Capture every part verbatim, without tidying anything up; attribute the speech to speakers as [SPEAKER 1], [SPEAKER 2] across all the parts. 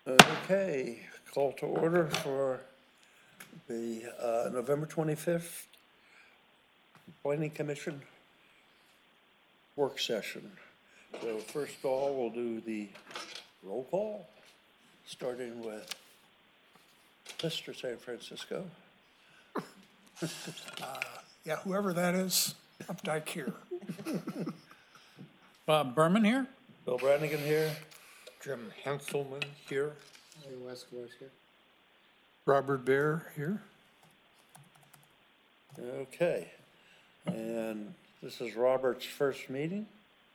[SPEAKER 1] Okay, call to order for the uh, November twenty-fifth Planning Commission work session. So first of all, we'll do the roll call, starting with Mister San Francisco.
[SPEAKER 2] Yeah, whoever that is, Updike here.
[SPEAKER 3] Bob Berman here.
[SPEAKER 1] Bill Brannigan here.
[SPEAKER 2] Jim Henselman here.
[SPEAKER 4] here.
[SPEAKER 2] Robert Bear here.
[SPEAKER 1] Okay, and this is Robert's first meeting.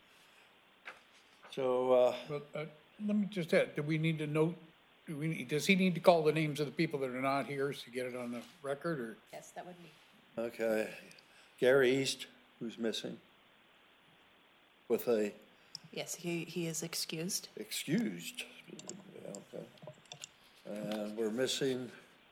[SPEAKER 1] So, uh,
[SPEAKER 3] But uh, let me just add, do we need to note, do we, does he need to call the names of the people that are not here to get it on the record, or?
[SPEAKER 5] Yes, that would be.
[SPEAKER 1] okay, Gary East, who's missing, with a
[SPEAKER 5] Yes, he, he is excused.
[SPEAKER 1] excused. Okay. And we're missing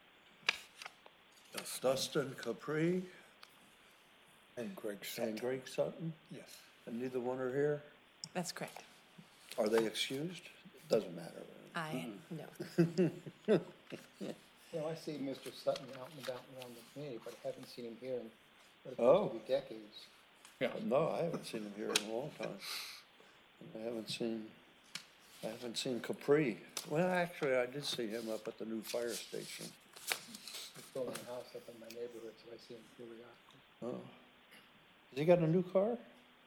[SPEAKER 1] Dustin Capri
[SPEAKER 2] And Greg
[SPEAKER 1] and
[SPEAKER 2] Sutton.
[SPEAKER 1] Greg Sutton,
[SPEAKER 2] Yes.
[SPEAKER 1] and neither one are here.
[SPEAKER 5] That's correct.
[SPEAKER 1] Are they excused? Doesn't matter.
[SPEAKER 5] I, no.
[SPEAKER 4] You know, I see Mister Sutton out and about around the community, but I haven't seen him here in what
[SPEAKER 1] Oh.
[SPEAKER 4] appears to be decades.
[SPEAKER 3] Yeah.
[SPEAKER 1] No, I haven't seen him here in a long time. I haven't seen, I haven't seen Capri. Well, actually, I did see him up at the new fire station.
[SPEAKER 4] He's building a house up in my neighborhood, so I see him periodically.
[SPEAKER 1] Oh. Has he got a new car?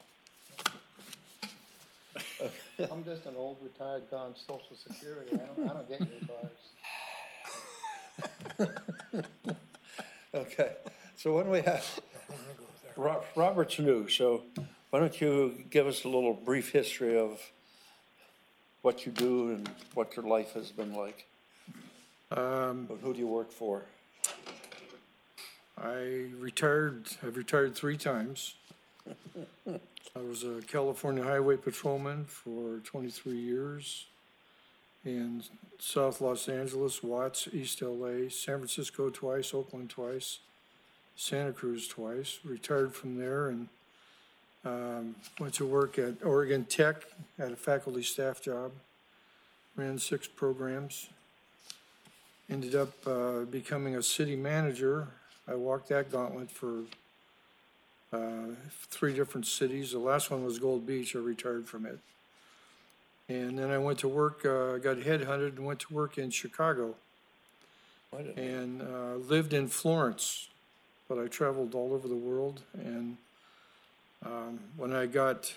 [SPEAKER 4] I'm just an old retired guy on Social Security. I don't, I don't get new cars.
[SPEAKER 1] Okay, so when we have, Ro- Robert's new, so why don't you give us a little brief history of what you do and what your life has been like?
[SPEAKER 2] Um,
[SPEAKER 1] But who do you work for?
[SPEAKER 2] I retired, I've retired three times. I was a California Highway Patrolman for twenty-three years in South Los Angeles, Watts, East L A, San Francisco twice, Oakland twice, Santa Cruz twice. Retired from there and um, went to work at Oregon Tech, had a faculty staff job, ran six programs. Ended up uh, becoming a city manager. I walked that gauntlet for uh, three different cities. The last one was Gold Beach. I retired from it. And then I went to work, uh, got headhunted and went to work in Chicago
[SPEAKER 1] Why didn't-
[SPEAKER 2] and uh, lived in Florence. But I traveled all over the world. And um, when I got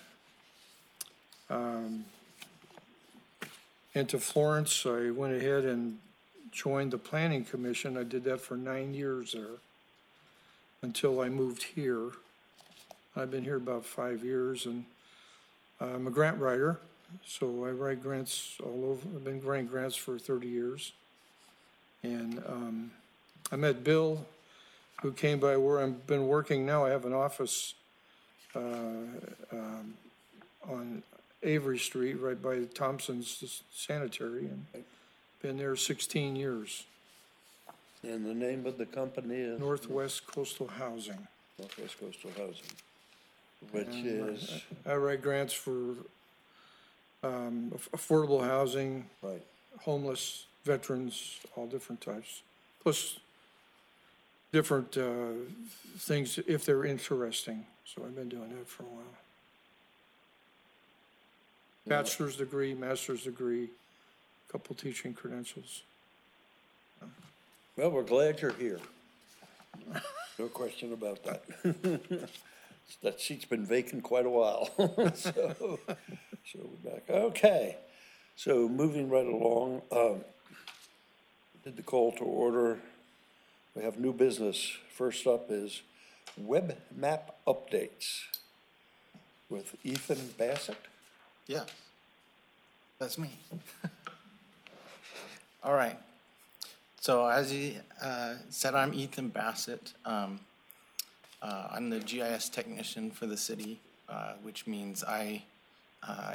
[SPEAKER 2] um, into Florence, I went ahead and joined the Planning Commission. I did that for nine years there until I moved here. I've been here about five years, and I'm a grant writer, so I write grants all over. I've been writing grants for thirty years. And um, I met Bill, who came by where I've been working now. I have an office uh, um, on Avery Street, right by Thompson's Sanitary, and been there sixteen years.
[SPEAKER 1] And the name of the company is?
[SPEAKER 2] Northwest Coastal Housing.
[SPEAKER 1] Northwest Coastal Housing, which
[SPEAKER 2] And, uh,
[SPEAKER 1] is,
[SPEAKER 2] I write grants for um, aff- affordable housing,
[SPEAKER 1] right,
[SPEAKER 2] homeless, veterans, all different types, plus different uh, things if they're interesting. So I've been doing that for a while. Bachelor's degree, master's degree, couple teaching credentials.
[SPEAKER 1] well, we're glad you're here. No question about that. That seat's been vacant quite a while. So, so we're back. Okay, so moving right along, um, did the call to order. We have new business. First up is web map updates with Ethan Bassett.
[SPEAKER 6] Yeah, that's me. All right. So as you uh, said, I'm Ethan Bassett. Um, uh, I'm the G I S technician for the city, uh, which means I, uh,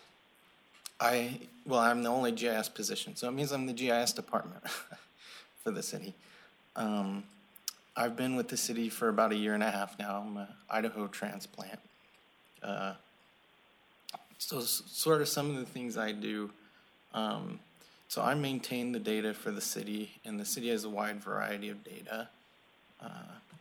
[SPEAKER 6] I well, I'm the only G I S position, so it means I'm the G I S department for the city. Um, I've been with the city for about a year and a half now. I'm an Idaho transplant. Uh, so s- sort of some of the things I do, um, So I maintain the data for the city, and the city has a wide variety of data. Uh,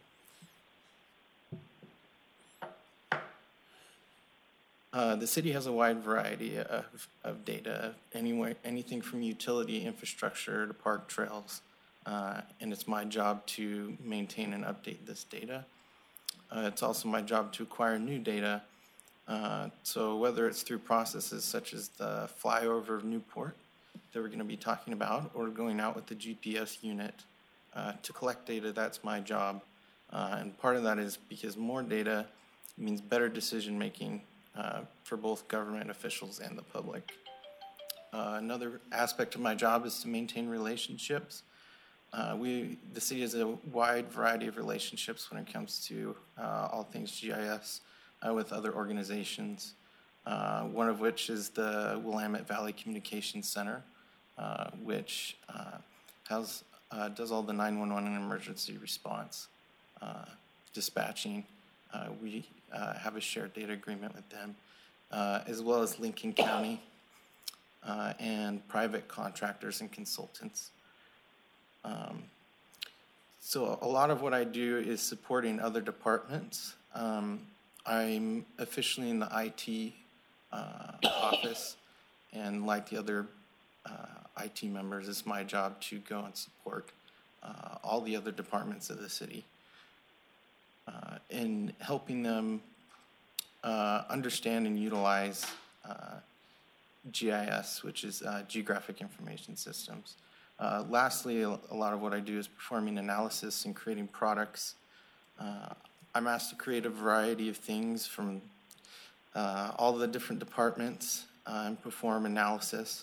[SPEAKER 6] uh, the city has a wide variety of, of data, anyway, anything from utility infrastructure to park trails, uh, and it's my job to maintain and update this data. Uh, it's also my job to acquire new data. Uh, so whether it's through processes such as the flyover of Newport that we're going to be talking about, or going out with the G P S unit uh, to collect data, that's my job. Uh, and part of that is because more data means better decision making uh, for both government officials and the public. Uh, another aspect of my job is to maintain relationships. Uh, we, the city has a wide variety of relationships when it comes to uh, all things G I S uh, with other organizations, uh, one of which is the Willamette Valley Communications Center, uh, which uh, has, uh, does all the nine one one and emergency response uh, dispatching. Uh, we uh, have a shared data agreement with them, uh, as well as Lincoln County uh, and private contractors and consultants. Um, so a lot of what I do is supporting other departments. Um, I'm officially in the I T uh, office, and like the other uh, I T members, it's my job to go and support uh, all the other departments of the city uh, in helping them uh, understand and utilize uh, G I S, which is uh, Geographic Information Systems. Uh, lastly, a, a lot of what I do is performing analysis and creating products. Uh, I'm asked to create a variety of things from uh, all the different departments uh, and perform analysis.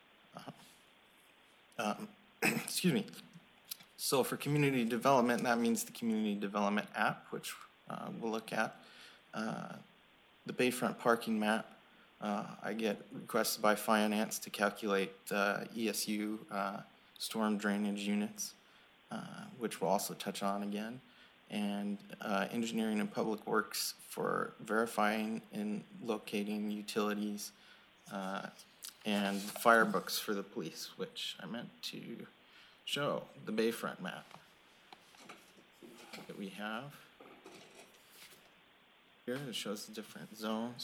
[SPEAKER 6] Uh, um, excuse me. So for community development, that means the Community Development App, which uh, we'll look at. Uh, the Bayfront Parking Map. Uh, I get requested by finance to calculate uh, E S U uh, storm drainage units, uh, which we'll also touch on again, and uh, engineering and public works for verifying and locating utilities, uh, and fire books for the police, which I meant to show, the Bayfront map that we have. Here it shows the different zones.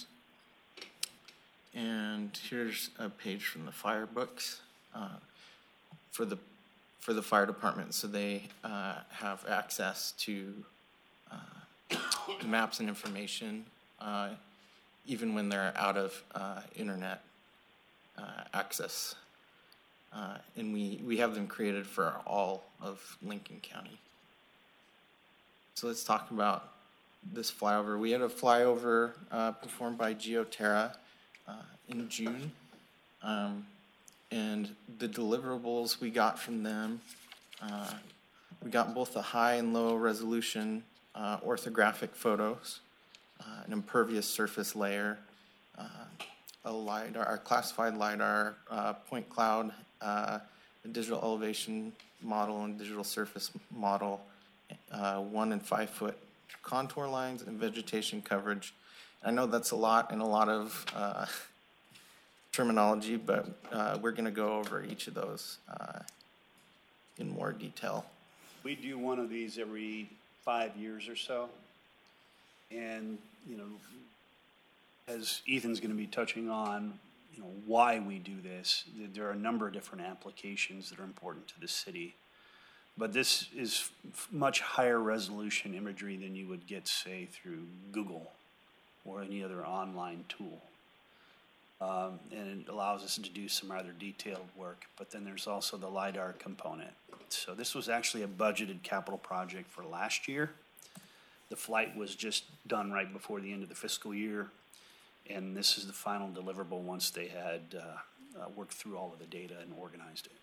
[SPEAKER 6] And here's a page from the fire books uh, for the for the fire department, so they uh, have access to uh, maps and information, uh, even when they're out of uh, internet uh, access. Uh, and we, we have them created for all of Lincoln County. So let's talk about this flyover. We had a flyover uh, performed by GeoTerra Uh, in June, um, and the deliverables we got from them, uh, we got both the high and low resolution uh, orthographic photos, uh, an impervious surface layer, uh, a LiDAR, our classified LiDAR, uh, point cloud, uh, a digital elevation model and digital surface model, uh, one and five foot contour lines and vegetation coverage. I know that's a lot and a lot of uh, terminology, but uh, we're going to go over each of those uh, in more detail.
[SPEAKER 7] We do one of these every five years or so. And, you know, as Ethan's going to be touching on, you know, why we do this, there are a number of different applications that are important to the city. But this is f- much higher resolution imagery than you would get, say, through Google or any other online tool. Um, and it allows us to do some rather detailed work, but then there's also the LiDAR component. So this was actually a budgeted capital project for last year. The flight was just done right before the end of the fiscal year, and this is the final deliverable once they had uh, uh, worked through all of the data and organized it.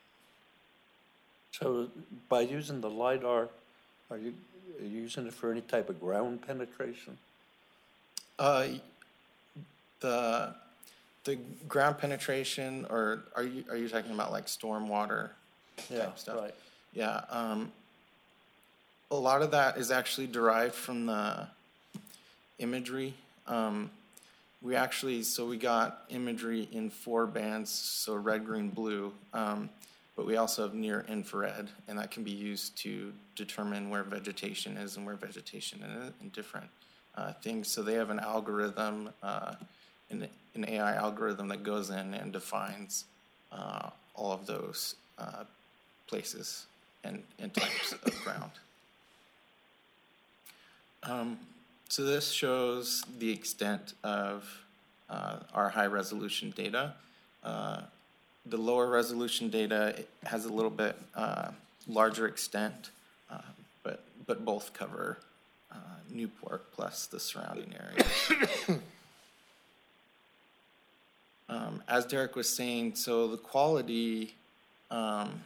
[SPEAKER 1] So by using the LiDAR, are you, are you using it for any type of ground penetration?
[SPEAKER 6] Uh, the the ground penetration, or are you are you talking about like stormwater
[SPEAKER 1] Yeah,
[SPEAKER 6] type stuff?
[SPEAKER 1] right.
[SPEAKER 6] Yeah. Um, a lot of that is actually derived from the imagery. Um, we actually, so we got imagery in four bands, so red, green, blue, um, but we also have near infrared, and that can be used to determine where vegetation is and where vegetation is in different uh, things. So they have an algorithm, uh, an, an A I algorithm that goes in and defines uh, all of those uh, places and, and types of ground. Um, so this shows the extent of uh, our high resolution data. Uh, the lower resolution data has a little bit uh, larger extent, uh, but, but both cover uh, Newport plus the surrounding area. um, as Derek was saying, so the quality, um,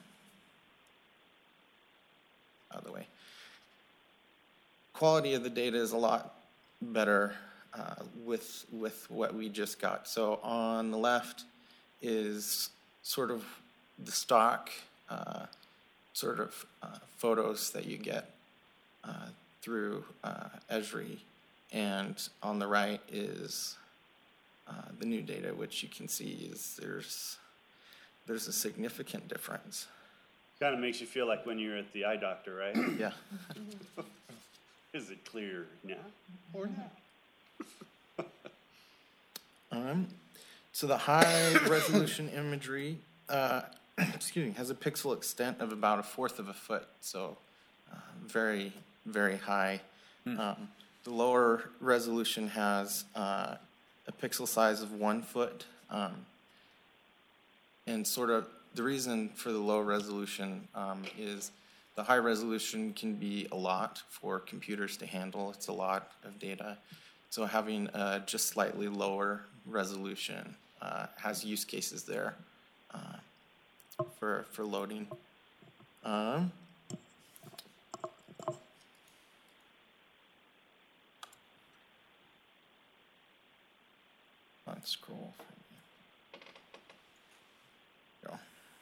[SPEAKER 6] out of the way, quality of the data is a lot better uh, with with what we just got. So on the left is sort of the stock uh, sort of uh, photos that you get uh, through uh, Esri, and on the right is uh, the new data, which you can see is there's there's a significant difference.
[SPEAKER 7] Kind of makes you feel like when you're at the eye doctor, right?
[SPEAKER 6] Yeah.
[SPEAKER 7] Is it clear now or not?
[SPEAKER 6] Um, so the high resolution imagery, uh, excuse me, has a pixel extent of about a fourth of a foot, so uh, very, very high. Mm. Um, the lower resolution has uh, a pixel size of one foot, um, and sort of the reason for the low resolution um, is the high resolution can be a lot for computers to handle. It's a lot of data. So having a just slightly lower resolution uh, has use cases there uh, for, for loading. Um, let's scroll. Go.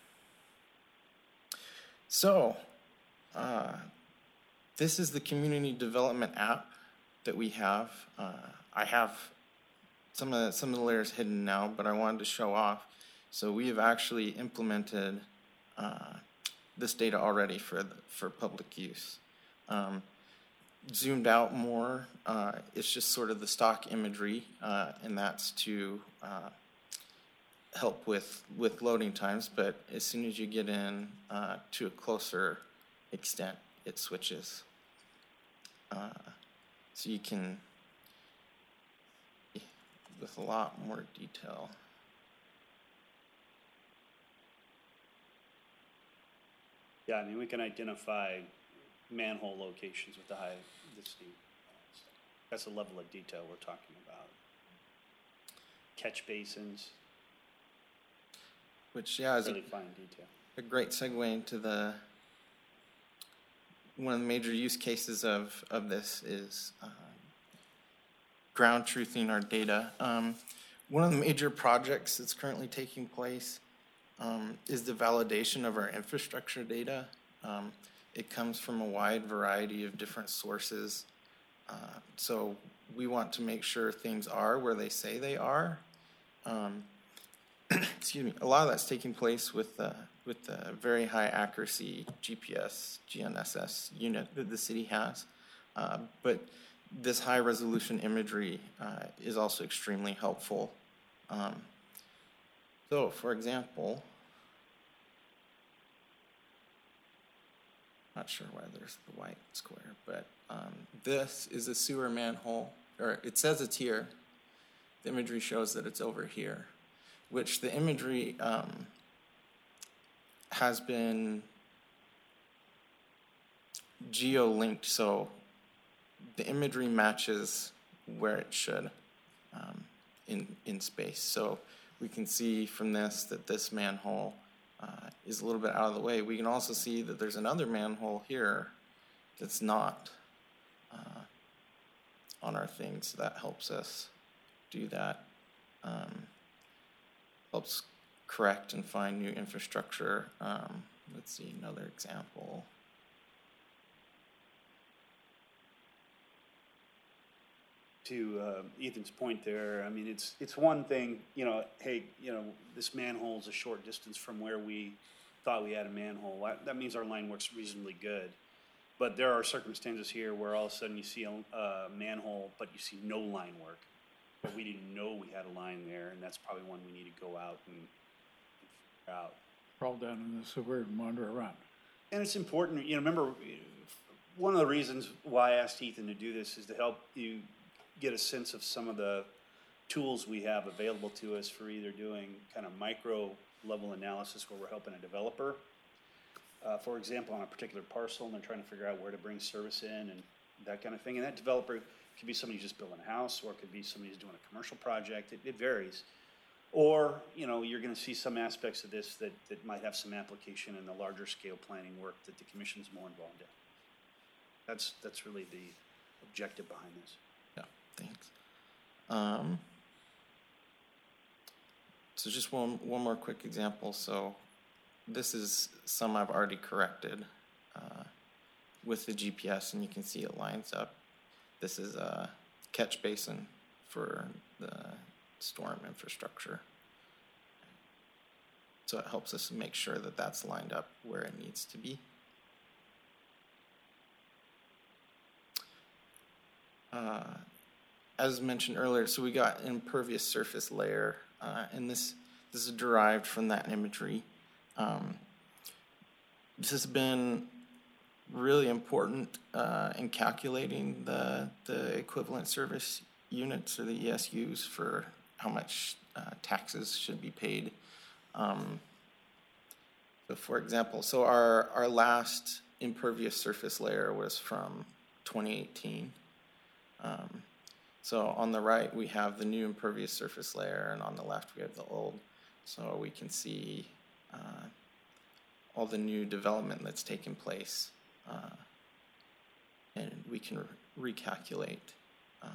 [SPEAKER 6] So, Uh, this is the community development app that we have. Uh, I have some of the, some of the layers hidden now, but I wanted to show off. So we have actually implemented uh, this data already for the, for public use. Um, zoomed out more, uh, it's just sort of the stock imagery, uh, and that's to uh, help with with loading times. But as soon as you get in uh, to a closer extent, it switches. Uh, so you can, with a lot more detail.
[SPEAKER 7] Yeah, I mean, we can identify manhole locations with the high density. That's the level of detail we're talking about. Catch basins.
[SPEAKER 6] Which, yeah, is
[SPEAKER 7] really
[SPEAKER 6] a,
[SPEAKER 7] fine detail.
[SPEAKER 6] A great segue into the one of the major use cases of, of this is uh, ground truthing our data. Um, one of the major projects that's currently taking place um, is the validation of our infrastructure data. Um, it comes from a wide variety of different sources. Uh, so we want to make sure things are where they say they are. Um, excuse me, a lot of that's taking place with the with the very high accuracy G P S, G N S S unit that the city has. Uh, but this high resolution imagery uh, is also extremely helpful. Um, so, for example, not sure why there's the white square, but um, this is a sewer manhole, or it says it's here. The imagery shows that it's over here, which the imagery um, has been geo-linked, so the imagery matches where it should um, in, in space. So we can see from this that this manhole uh, is a little bit out of the way. We can also see that there's another manhole here that's not uh, on our thing, so that helps us do that. Um, helps correct and find new infrastructure. Um, let's see another
[SPEAKER 7] to uh, Ethan's point there, I mean, it's, it's one thing, you know, hey, you know, this manhole's a short distance from where we thought we had a manhole. That- That means our line works reasonably good. But there are circumstances here where all of a sudden you see a uh, manhole, but you see no line work. But we didn't know we had a line there, and that's probably one we need to go out and figure out.
[SPEAKER 3] Crawl down in the sewer and wander around.
[SPEAKER 7] And it's important, you know, remember, one of the reasons why I asked Ethan to do this is to help you get a sense of some of the tools we have available to us for either doing kind of micro level analysis where we're helping a developer. Uh, for example, on a particular parcel, and they're trying to figure out where to bring service in and that kind of thing. And that developer could be somebody who's just building a house, or it could be somebody who's doing a commercial project. It, it varies. Or, you know, you're gonna see some aspects of this that, that might have some application in the larger scale planning work that the commission's more involved in. That's, that's really the objective behind this.
[SPEAKER 6] Yeah, thanks. Um, so just one, one more quick example. So this is some I've already corrected uh, with the G P S, and you can see it lines up. This is a catch basin for the storm infrastructure. So it helps us make sure that that's lined up where it needs to be. Uh, as mentioned earlier, so we got an impervious surface layer, uh, and this this is derived from that imagery. Um, this has been really important uh, in calculating the the equivalent service units, or the E S Us, for how much uh, taxes should be paid. Um, so, for example, so our our last impervious surface layer was from twenty eighteen. Um, so on the right we have the new impervious surface layer, and on the left we have the old. So we can see uh, all the new development that's taken place, uh, and we can re recalculate uh,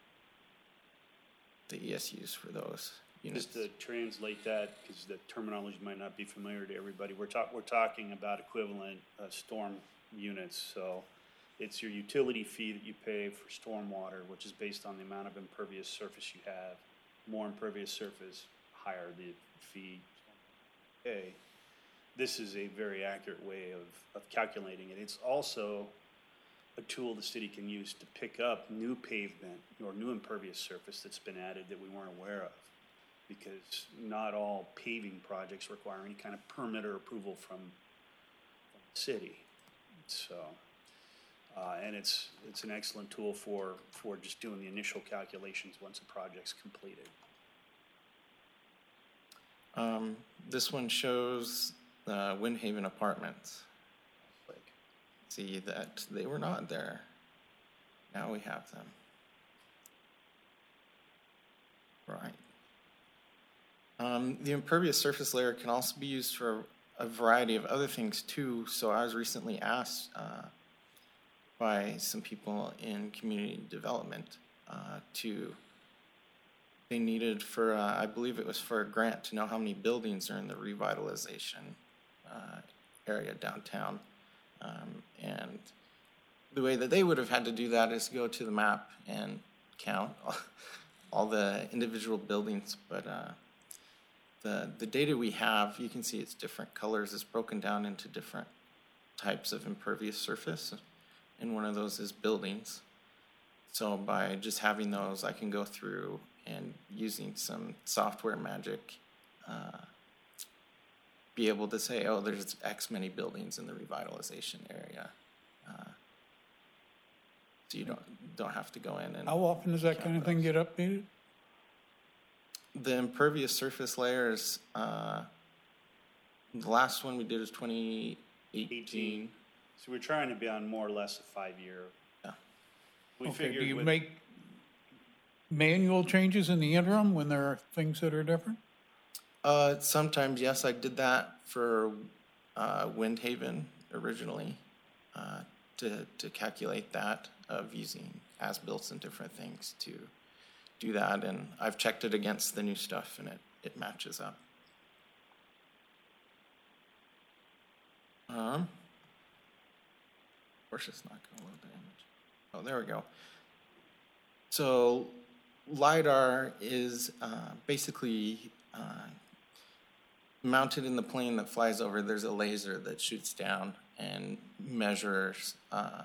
[SPEAKER 6] the E S Us for those units.
[SPEAKER 7] Just to translate that, because the terminology might not be familiar to everybody, we're, talk, we're talking about equivalent uh, storm units. So it's your utility fee that you pay for stormwater, which is based on the amount of impervious surface you have. More impervious surface, higher the fee. Okay. This is a very accurate way of, of calculating it. It's also a tool the city can use to pick up new pavement or new impervious surface that's been added that we weren't aware of. Because not all paving projects require any kind of permit or approval from, from the city. So, uh, and it's it's an excellent tool for, for just doing the initial calculations once a project's completed.
[SPEAKER 6] Um, this one shows the Windhaven Apartments.
[SPEAKER 7] Like,
[SPEAKER 6] See that they were not there. Now we have them. Right. Um, the impervious surface layer can also be used for a variety of other things too. So I was recently asked uh, by some people in community development uh, to, they needed for, uh, I believe it was for a grant, to know how many buildings are in the revitalization uh, area downtown. Um, and the way that they would have had to do that is go to the map and count all, all the individual buildings, but uh, The, the data we have, you can see it's different colors. It's broken down into different types of impervious surface, and one of those is buildings. So by just having those, I can go through and using some software magic, uh, be able to say, oh, there's X many buildings in the revitalization area. Uh, so you don't, don't have to go in and...
[SPEAKER 3] How often does that kind of thing get updated?
[SPEAKER 6] The impervious surface layers, uh, the last one we did was twenty eighteen.
[SPEAKER 7] So we're trying to be on more or less a five-year.
[SPEAKER 6] Yeah.
[SPEAKER 7] We
[SPEAKER 3] Okay,
[SPEAKER 7] figured
[SPEAKER 3] do you
[SPEAKER 7] with-
[SPEAKER 3] make manual changes in the interim when there are things that are different?
[SPEAKER 6] Uh, sometimes, yes, I did that for uh, Windhaven originally uh, to, to calculate that of using as-built and different things to do that, and I've checked it against the new stuff, and it, it matches up. Um, of course, it's not going to load the image. Oh, there we go. So LiDAR is uh, basically uh, mounted in the plane that flies over. There's a laser that shoots down and measures uh,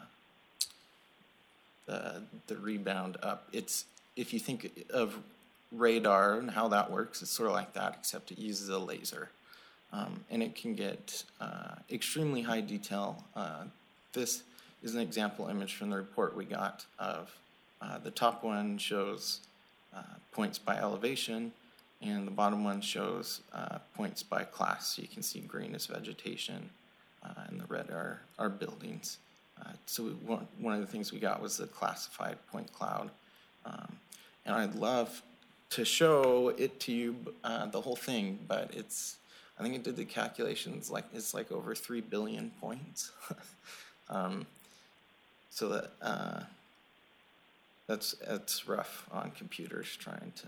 [SPEAKER 6] the, the rebound up. It's, if you think of radar and how that works, it's sort of like that, except it uses a laser. Um, and it can get uh, extremely high detail. Uh, this is an example image from the report we got of uh, the top one shows uh, points by elevation, and the bottom one shows uh, points by class. So you can see green is vegetation, uh, and the red are, are buildings. Uh, so we, one, one of the things we got was the classified point cloud. Um, and I'd love to show it to you, uh, the whole thing, but it's, I think it did the calculations, like it's like over three billion points. um, so that, uh, that's, that's rough on computers trying to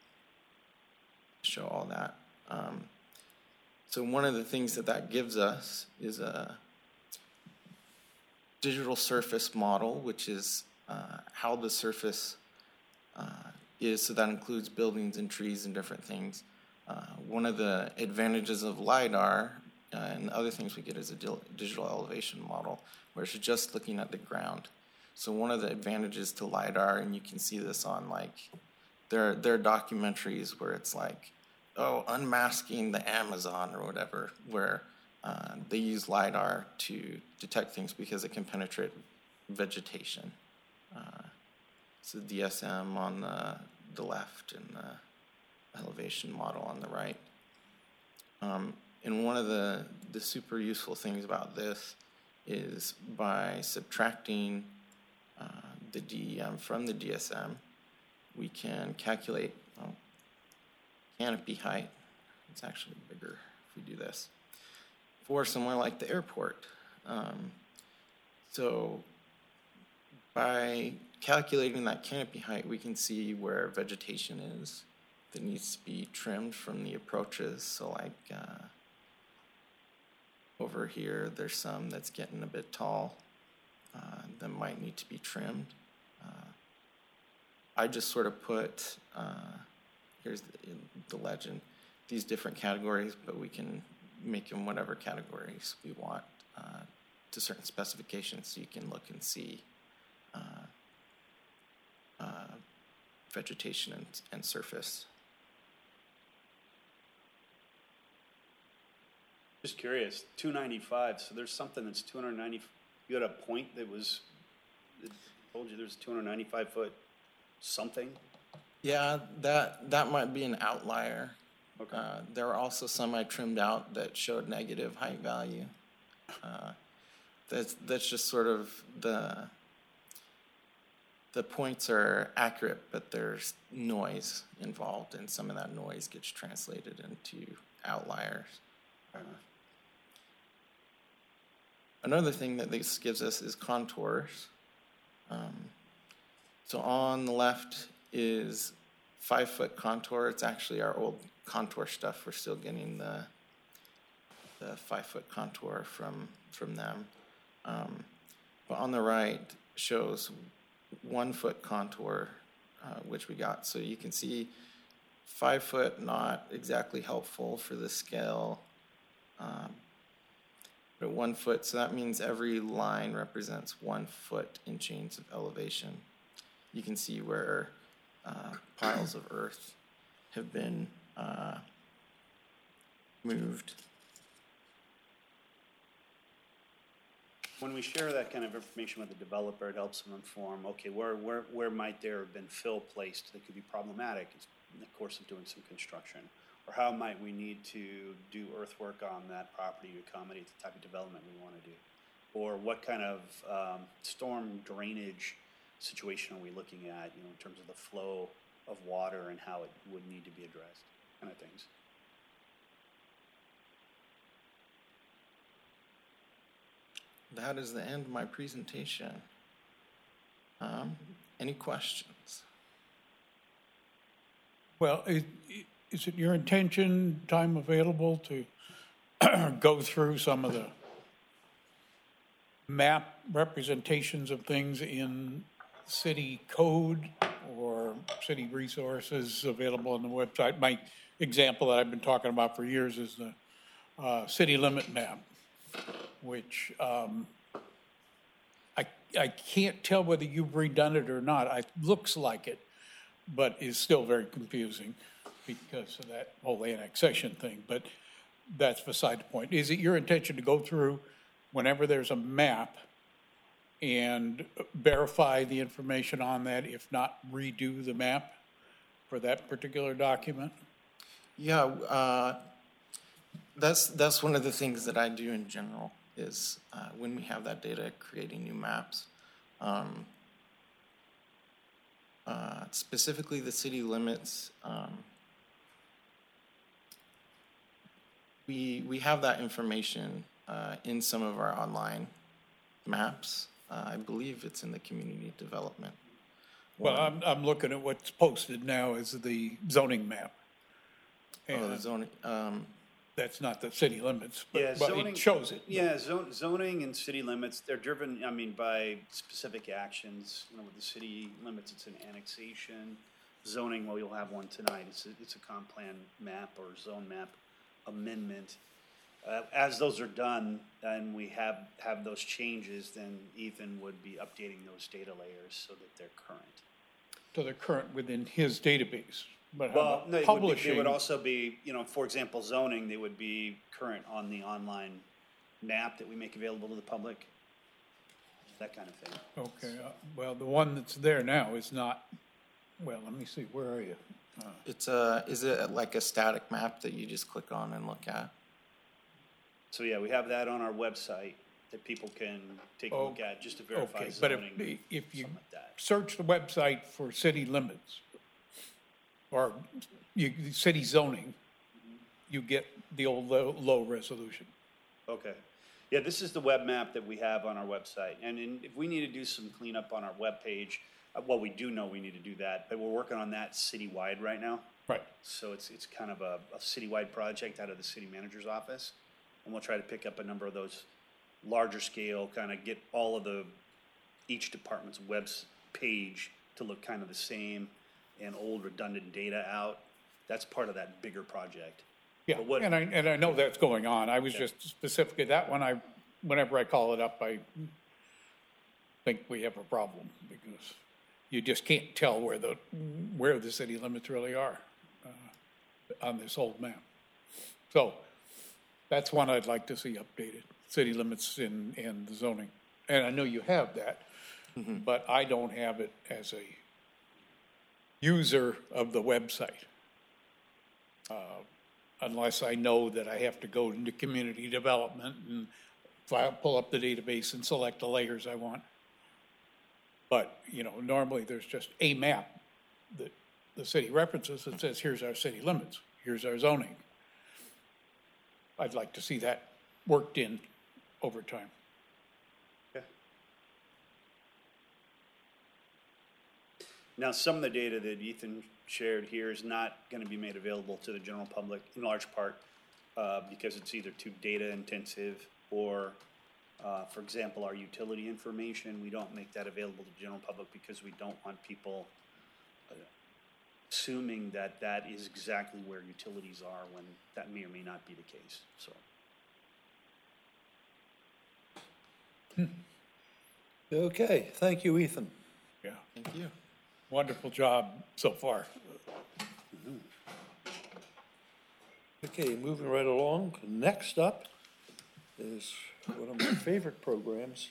[SPEAKER 6] show all that. Um, so one of the things that that gives us is a digital surface model, which is uh, how the surface uh, is. So that includes buildings and trees and different things. Uh, one of the advantages of LiDAR uh, and other things we get is a digital elevation model, where it's just looking at the ground. So one of the advantages to LiDAR, and you can see this on like, there, there are documentaries where it's like, oh, unmasking the Amazon or whatever, where uh, they use LiDAR to detect things because it can penetrate vegetation. Uh, so D S M on the, the left and the elevation model on the right. Um, and one of the, the super useful things about this is by subtracting uh, the D E M from the D S M, we can calculate well, canopy height. It's actually bigger if we do this, for somewhere like the airport. Um, so by calculating that canopy height, we can see where vegetation is that needs to be trimmed from the approaches. So like uh, over here, there's some that's getting a bit tall uh, that might need to be trimmed. Uh, I just sort of put, uh, here's the, the legend, these different categories, but we can make them whatever categories we want uh, to certain specifications, so you can look and see uh, uh, vegetation and, and surface.
[SPEAKER 7] Just curious, two ninety-five, so there's something that's two hundred ninety, you had a point that was, that told you there's two hundred ninety-five foot something?
[SPEAKER 6] Yeah, that, that might be an outlier.
[SPEAKER 7] Okay.
[SPEAKER 6] Uh, there are also some I trimmed out that showed negative height value. Uh, that's, that's just sort of the, the points are accurate, but there's noise involved, and some of that noise gets translated into outliers. Uh, another thing that this gives us is contours. Um, so on the left is five foot contour. It's actually our old contour stuff. We're still getting the the five foot contour from from them. Um, but on the right shows one foot contour, uh, which we got. So you can see five foot not exactly helpful for the scale. Um, but one foot, so that means every line represents one foot in change of elevation. You can see where uh, piles of earth have been uh, moved.
[SPEAKER 7] When we share that kind of information with the developer, it helps them inform, okay, where, where, where might there have been fill placed that could be problematic in the course of doing some construction? Or how might we need to do earthwork on that property to accommodate the type of development we want to do? Or what kind of um, storm drainage situation are we looking at, you know, in terms of the flow of water and how it would need to be addressed, kind of things.
[SPEAKER 6] That is the end of my presentation. Um, any questions?
[SPEAKER 3] Well, is, is it your intention, time available, to go through some of the map representations of things in city code or city resources available on the website. My example that I've been talking about for years is the uh, city limit map, which um, I, I can't tell whether you've redone it or not. It looks like it, but is still very confusing because of that whole annexation thing. But that's beside the point. Is it your intention to go through whenever there's a map and verify the information on that, if not redo the map for that particular document?
[SPEAKER 6] Yeah, uh, that's, that's one of the things that I do in general is uh, when we have that data, creating new maps. Um, uh, specifically the city limits, um, we, we have that information uh, in some of our online maps. Uh, I believe it's in the community development.
[SPEAKER 3] Well, I'm, I'm looking at what's posted now as the zoning map.
[SPEAKER 6] Oh, the
[SPEAKER 3] And
[SPEAKER 6] zoning, um,
[SPEAKER 3] that's not the city limits,
[SPEAKER 7] Yeah,
[SPEAKER 3] but, but
[SPEAKER 7] zoning-
[SPEAKER 3] it shows it.
[SPEAKER 7] Yeah, zon- zoning and city limits, they're driven, I mean, by specific actions. You know, with the city limits, it's an annexation. Zoning, well, you'll have one tonight. It's a, it's a comp plan map or zone map amendment. Uh, as those are done and we have, have those changes, then Ethan would be updating those data layers so that they're current.
[SPEAKER 3] So they're current within his database, but how
[SPEAKER 7] Well,
[SPEAKER 3] about
[SPEAKER 7] no, it would, be-
[SPEAKER 3] publishing?
[SPEAKER 7] it would also be, you know, for example, zoning, they would be current on the online map that we make available to the public. That kind of thing.
[SPEAKER 3] Okay, uh, well, the one that's there now is not, well, let me see, where are you?
[SPEAKER 6] it's a, is it like a static map that you just click on and look at?
[SPEAKER 7] So, yeah, we have that on our website that people can take a look at just to verify
[SPEAKER 3] Okay, but if,
[SPEAKER 7] zoning.
[SPEAKER 3] if you
[SPEAKER 7] something like that.
[SPEAKER 3] search the website for city limits or you, city zoning, you get the old low, low resolution.
[SPEAKER 7] Okay. Yeah, this is the web map that we have on our website. And in, if we need to do some cleanup on our webpage, uh, well, we do know we need to do that, but we're working on that citywide right now.
[SPEAKER 3] Right.
[SPEAKER 7] So it's, it's kind of a, a citywide project out of the city manager's office. And we'll try to pick up a number of those larger scale, kind of get all of the, each department's web page to look kind of the same and old redundant data out. That's part of that bigger project.
[SPEAKER 3] Yeah,
[SPEAKER 7] But what-
[SPEAKER 3] and I, and I know that's going on. I was just specifically, that one, I, whenever I call it up, I think we have a problem because you just can't tell where the, where the city limits really are uh, on this old map. So that's one I'd like to see updated, city limits in, in the zoning. And I know you have that, but I don't have it as a user of the website. Uh, unless I know that I have to go into community development and file, pull up the database and select the layers I want. But, you know, normally there's just a map that the city references that says, here's our city limits, here's our zoning. I'd like to see that worked in over time.
[SPEAKER 7] Okay. Now, some of the data that Ethan shared here is not going to be made available to the general public in large part uh, because it's either too data intensive or, uh, for example, our utility information, we don't make that available to the general public because we don't want people uh, assuming that that is exactly where utilities are when that may or may not be the case, so.
[SPEAKER 1] Okay, thank you, Ethan.
[SPEAKER 3] Yeah,
[SPEAKER 6] Thank you.
[SPEAKER 3] wonderful job so far.
[SPEAKER 1] Okay, moving right along, next up is one of my favorite programs,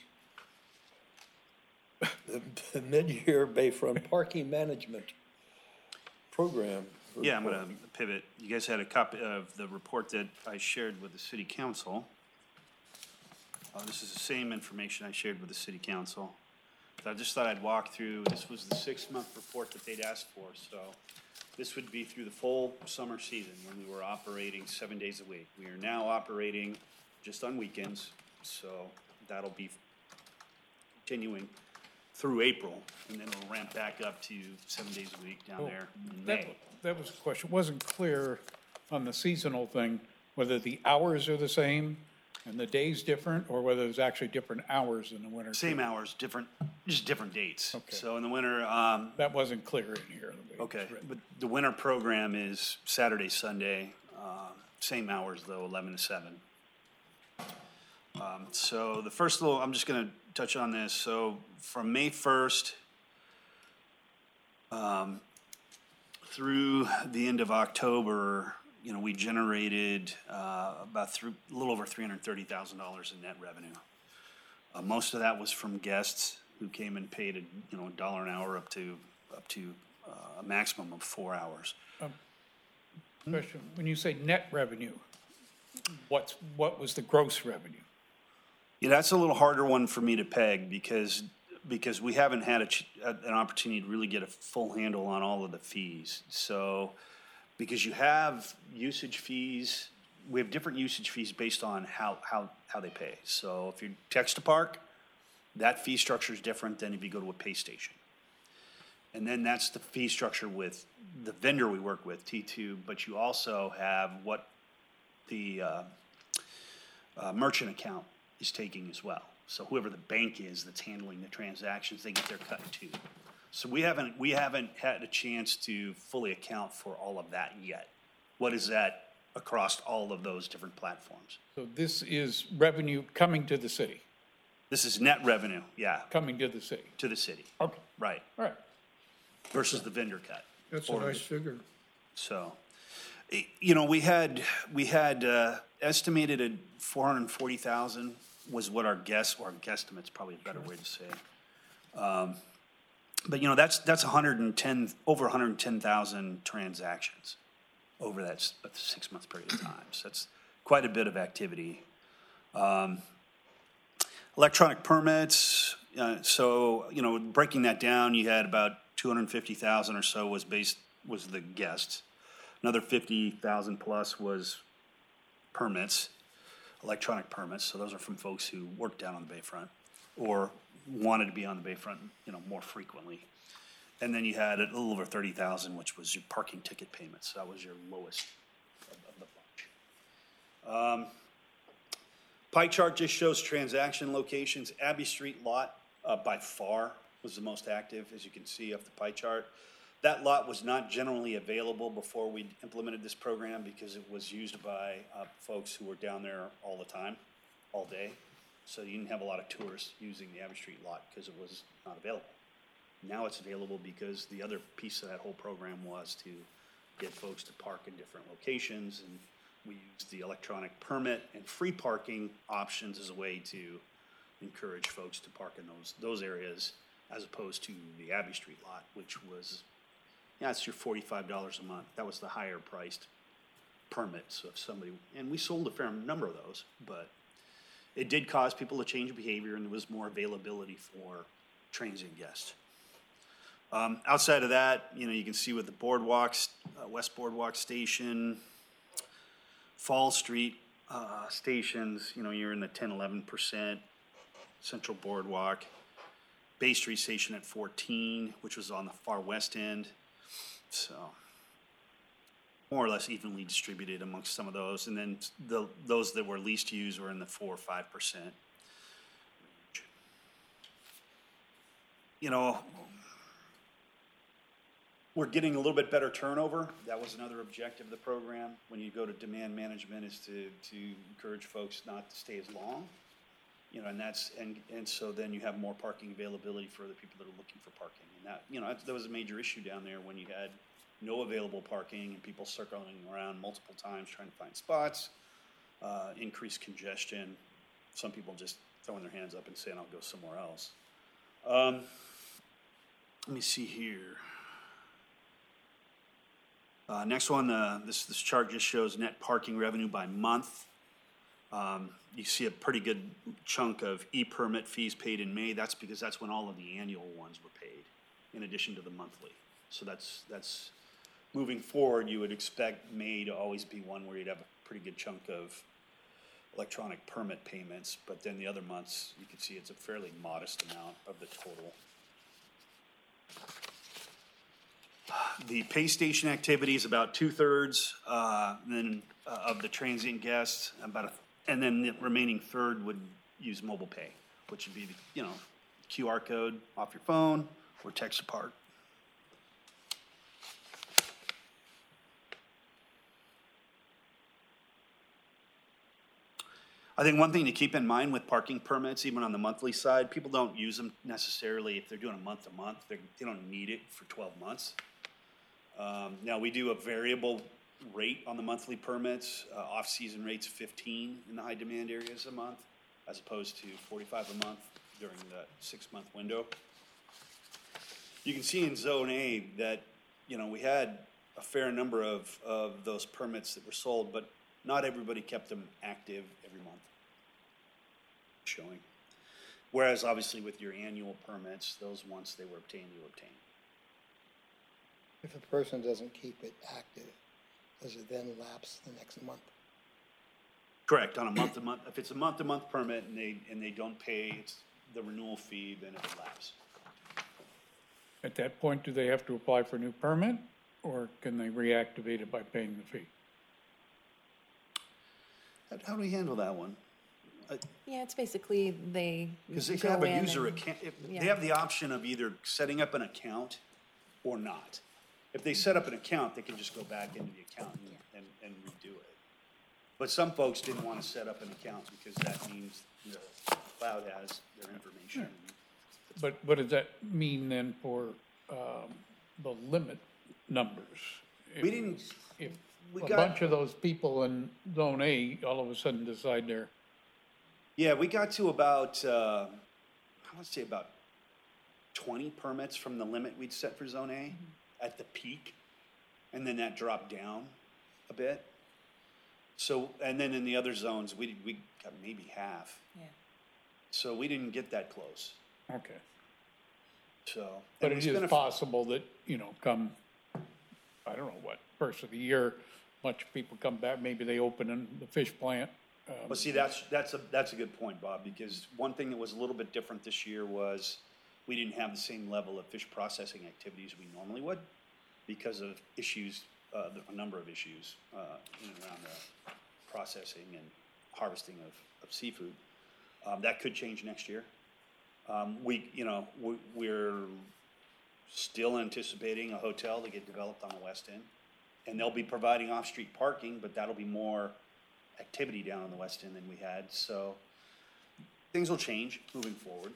[SPEAKER 1] the the mid-year Bayfront Parking Management Program.
[SPEAKER 7] Yeah, I'm gonna pivot. You guys had a copy of the report that I shared with the city council. Uh, this is the same information I shared with the city council. But I just thought I'd walk through, this was the six-month report that they'd asked for, so this would be through the full summer season when we were operating seven days a week. We are now operating just on weekends, so that'll be continuing through April, and then it'll ramp back up to seven days a week down there in
[SPEAKER 3] That,
[SPEAKER 7] May.
[SPEAKER 3] that was a question. It wasn't clear on the seasonal thing whether the hours are the same And the day's different, or whether there's actually different hours in the winter?
[SPEAKER 7] Same hours, different, just different dates.
[SPEAKER 3] Okay.
[SPEAKER 7] So in the winter, um,
[SPEAKER 3] That wasn't clear in here. the way it's
[SPEAKER 7] okay,
[SPEAKER 3] written.
[SPEAKER 7] but the winter program is Saturday, Sunday, uh, same hours though, eleven to seven. Um, so the first little, I'm just gonna touch on this. So from May first, um, through the end of October, you know, we generated, uh, about through, a little over three hundred thirty thousand dollars in net revenue. Uh, most of that was from guests who came and paid a, you know, a dollar an hour up to, up to, uh, a maximum of four hours.
[SPEAKER 3] Question, when you say net revenue, what's, what was the gross revenue?
[SPEAKER 7] Yeah, that's a little harder one for me to peg because, because we haven't had a, ch- a- an opportunity to really get a full handle on all of the fees. So, because you have usage fees, we have different usage fees based on how, how, how they pay. So if you text to park, that fee structure is different than if you go to a pay station. And then that's the fee structure with the vendor we work with, T two, but you also have what the uh, uh, merchant account is taking as well. So whoever the bank is that's handling the transactions, they get their cut too. So we haven't, we haven't had a chance to fully account for all of that yet. What is that across all of those different platforms?
[SPEAKER 3] So this is revenue coming to the city,
[SPEAKER 7] This is net revenue, yeah,
[SPEAKER 3] coming to the city.
[SPEAKER 7] to the city,
[SPEAKER 3] Okay,
[SPEAKER 7] right,
[SPEAKER 3] all right.
[SPEAKER 7] versus the vendor cut.
[SPEAKER 2] That's a
[SPEAKER 7] Or-
[SPEAKER 2] nice figure.
[SPEAKER 7] So, eh, you know, we had, we had uh, estimated at four hundred and forty thousand was what our guess, or guesstimate's probably a better way to say. Um, But, you know, that's, that's one hundred and ten, over one hundred and ten thousand transactions over that s- that six-month period of time. So that's quite a bit of activity. Um, Electronic permits, uh, so, you know, breaking that down, you had about two hundred and fifty thousand or so was based, was the guests. Another fifty thousand plus was permits, electronic permits, so those are from folks who work down on the Bayfront or wanted to be on the Bayfront, you know, more frequently. And then you had a little over thirty thousand, which was your parking ticket payments. That was your lowest of, of the bunch. Um, pie chart just shows transaction locations. Abbey Street lot, uh, by far was the most active, as you can see off the pie chart. That lot was not generally available before we implemented this program because it was used by, uh, folks who were down there all the time, all day. So you didn't have a lot of tourists using the Abbey Street lot because it was not available. Now it's available because the other piece of that whole program was to get folks to park in different locations, and we used the electronic permit and free parking options as a way to encourage folks to park in those, those areas as opposed to the Abbey Street lot, which was, yeah, it's your forty-five dollars a month. That was the higher priced permit. So if somebody, and we sold a fair number of those, but it did cause people to change behavior, and there was more availability for transient guests. Um, outside of that, you know, you can see with the boardwalks, uh, West Boardwalk Station, Fall Street uh, stations, you know, you're in the ten, eleven percent. Central Boardwalk, Bay Street Station at fourteen, which was on the far west end. So more or less evenly distributed amongst some of those. And then the, those that were least used were in the four or five percent range. You know, we're getting a little bit better turnover. That was another objective of the program. When you go to demand management is to, to encourage folks not to stay as long. You know, and that's, and, and so then you have more parking availability for the people that are looking for parking. And that, you know, that, that was a major issue down there when you had no available parking and people circling around multiple times trying to find spots, uh, increased congestion. Some people just throwing their hands up and saying, I'll go somewhere else. Um, let me see here. Uh, next one, uh, this, this chart just shows net parking revenue by month. Um, you see a pretty good chunk of e-permit fees paid in May. That's because that's when all of the annual ones were paid, in addition to the monthly. So that's, that's, moving forward, you would expect May to always be one where you'd have a pretty good chunk of electronic permit payments, but then the other months, you can see it's a fairly modest amount of the total. The pay station activity is about two-thirds, uh, then, uh, of the transient guests, about a And then the remaining third would use mobile pay, which would be, the you know, Q R code off your phone or text a part. I think one thing to keep in mind with parking permits, even on the monthly side, people don't use them necessarily if they're doing a month to month. They they don't need it for twelve months. Um, now, we do a variable rate on the monthly permits, uh, off-season rates fifteen in the high-demand areas a month, as opposed to forty-five a month during the six-month window. You can see in Zone A that, you know, we had a fair number of, of those permits that were sold, but not everybody kept them active every month. Showing. Whereas obviously with your annual permits, those once they were obtained, you obtained.
[SPEAKER 4] If a person doesn't keep it active, does it then lapse the next month?
[SPEAKER 7] Correct, on a month-to-month, if it's a month-to-month permit and they, and they don't pay it's the renewal fee, then it lapses.
[SPEAKER 3] At that point, do they have to apply for a new permit, or can they reactivate it by paying the fee?
[SPEAKER 7] How, how do we handle that one?
[SPEAKER 5] Yeah, it's basically they
[SPEAKER 7] Because they
[SPEAKER 5] go
[SPEAKER 7] have a
[SPEAKER 5] in
[SPEAKER 7] user
[SPEAKER 5] and-
[SPEAKER 7] account, if- they
[SPEAKER 5] yeah.
[SPEAKER 7] have the option of either setting up an account or not. If they set up an account, they can just go back into the account and, and, and redo it. But some folks didn't want to set up an account because that means the cloud has their information.
[SPEAKER 3] But what does that mean then for, um, the limit numbers? If-
[SPEAKER 7] We didn't,
[SPEAKER 3] If
[SPEAKER 7] we
[SPEAKER 3] a
[SPEAKER 7] got-
[SPEAKER 3] bunch of those people in Zone A all of a sudden decide they're,
[SPEAKER 7] yeah, we got to about, uh, I would say about twenty permits from the limit we'd set for Zone A at the peak. And then that dropped down a bit. So, and then in the other zones, we, we got maybe half.
[SPEAKER 5] Yeah.
[SPEAKER 7] So we didn't get that close,
[SPEAKER 3] okay.
[SPEAKER 7] so.
[SPEAKER 3] But
[SPEAKER 7] and
[SPEAKER 3] it
[SPEAKER 7] it's been
[SPEAKER 3] is
[SPEAKER 7] a-
[SPEAKER 3] possible that, you know, come, I don't know what, first of the year, a bunch of people come back, maybe they open in the fish plant. um,
[SPEAKER 7] Well, see, that's, that's a, that's a good point, Bob, because one thing that was a little bit different this year was we didn't have the same level of fish processing activities we normally would because of issues, uh, a number of issues, uh, in and around the processing and harvesting of, of seafood. Um, that could change next year. Um, we, you know, we, we're still anticipating a hotel to get developed on the west end. And they'll be providing off-street parking, but that'll be more activity down on the west end than we had, so things will change moving forward.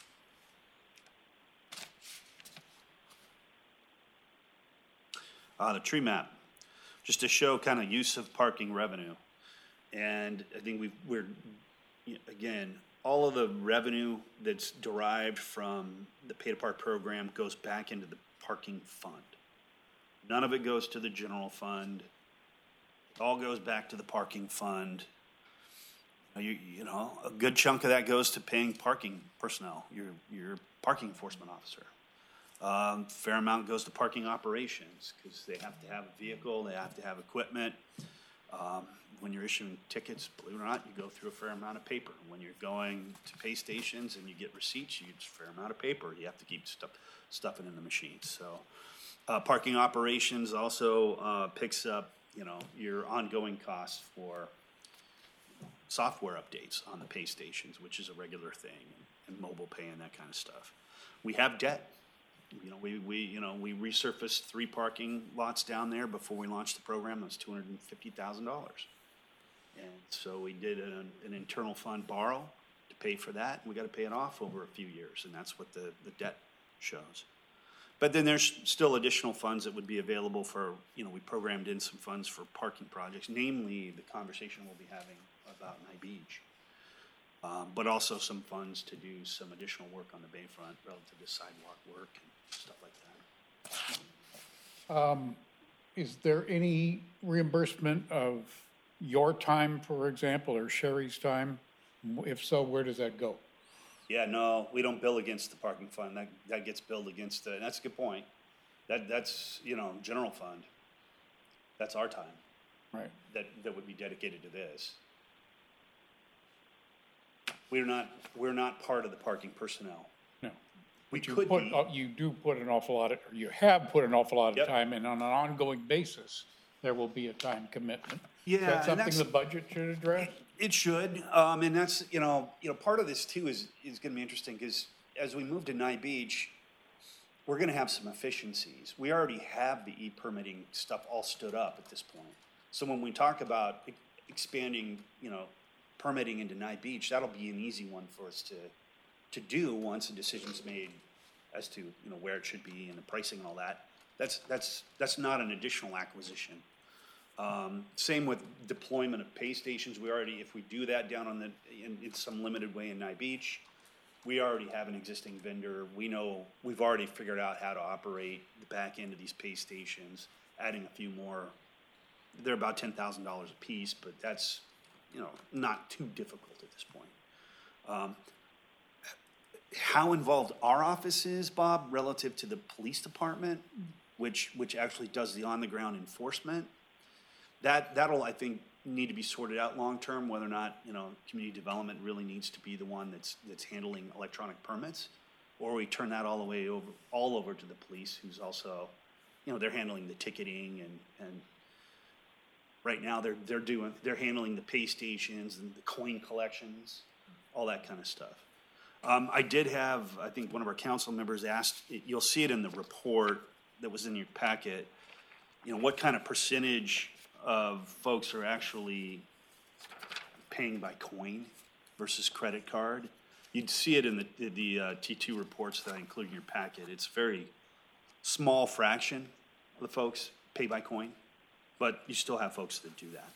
[SPEAKER 7] Uh, the tree map, just to show kind of use of parking revenue. And I think we've, we're, again, all of the revenue that's derived from the Pay to Park program goes back into the parking fund. None of it goes to the general fund. It all goes back to the parking fund. You, you know, a good chunk of that goes to paying parking personnel, your, your parking enforcement officer. Um, fair amount goes to parking operations because they have to have a vehicle, they have to have equipment. Um, when you're issuing tickets, believe it or not, you go through a fair amount of paper. When you're going to pay stations and you get receipts, you get a fair amount of paper. You have to keep stuff, stuffing in the machine. So, uh, parking operations also uh, picks up, you know, your ongoing costs for software updates on the pay stations, which is a regular thing, and mobile pay and that kind of stuff. We have debt. You know, we, we, you know, we resurfaced three parking lots down there before we launched the program. That was two hundred fifty thousand dollars. And so we did an, an internal fund borrow to pay for that. We got to pay it off over a few years, and that's what the, the debt shows. But then there's still additional funds that would be available for, you know, we programmed in some funds for parking projects, namely the conversation we'll be having about Nye Beach. Um, but also some funds to do some additional work on the bayfront relative to sidewalk work and stuff like that.
[SPEAKER 3] Um, is there any reimbursement of your time, for example, or Sherry's time? If so, where does that go?
[SPEAKER 7] Yeah, no, we don't bill against the parking fund. That, that gets billed against, the, and that's a good point. That, that's, you know, general fund. That's our time.
[SPEAKER 3] Right.
[SPEAKER 7] That, that would be dedicated to this. We're not, we're not part of the parking personnel.
[SPEAKER 3] No.
[SPEAKER 7] We
[SPEAKER 3] But you
[SPEAKER 7] could
[SPEAKER 3] put,
[SPEAKER 7] be.
[SPEAKER 3] uh, you do put an awful lot of, or you have put an awful lot of
[SPEAKER 7] Yep.
[SPEAKER 3] time in on an ongoing basis there will be a time commitment.
[SPEAKER 7] Yeah,
[SPEAKER 3] Is that
[SPEAKER 7] and
[SPEAKER 3] something
[SPEAKER 7] that's-
[SPEAKER 3] the budget should address?
[SPEAKER 7] It should, um, and that's, you know, you know, part of this too is, is gonna be interesting, because as we move to Nye Beach, we're gonna have some efficiencies. We already have the e-permitting stuff all stood up at this point. So when we talk about e- expanding, you know, permitting into Nye Beach, that'll be an easy one for us to, to do once a decision's made as to, you know, where it should be and the pricing and all that. That's, that's, that's not an additional acquisition. Um, same with deployment of pay stations. We already, if we do that down on the, in, in some limited way in Nye Beach, we already have an existing vendor. We know, we've already figured out how to operate the back end of these pay stations, adding a few more. They're about ten thousand dollars a piece, but that's, you know, not too difficult at this point. Um, how involved our office is, Bob, relative to the police department, which, which actually does the on-the-ground enforcement, That, that'll, I think, need to be sorted out long-term, whether or not, you know, community development really needs to be the one that's, that's handling electronic permits, or we turn that all the way over, all over to the police, who's also, you know, they're handling the ticketing and, and right now they're, they're doing, they're handling the pay stations and the coin collections, all that kind of stuff. Um, I did have, I think one of our council members asked, you'll see it in the report that was in your packet, you know, what kind of percentage of folks are actually paying by coin versus credit card. You'd see it in the, the uh, T two reports that I included in your packet. It's a very small fraction of the folks pay by coin, but you still have folks that do that.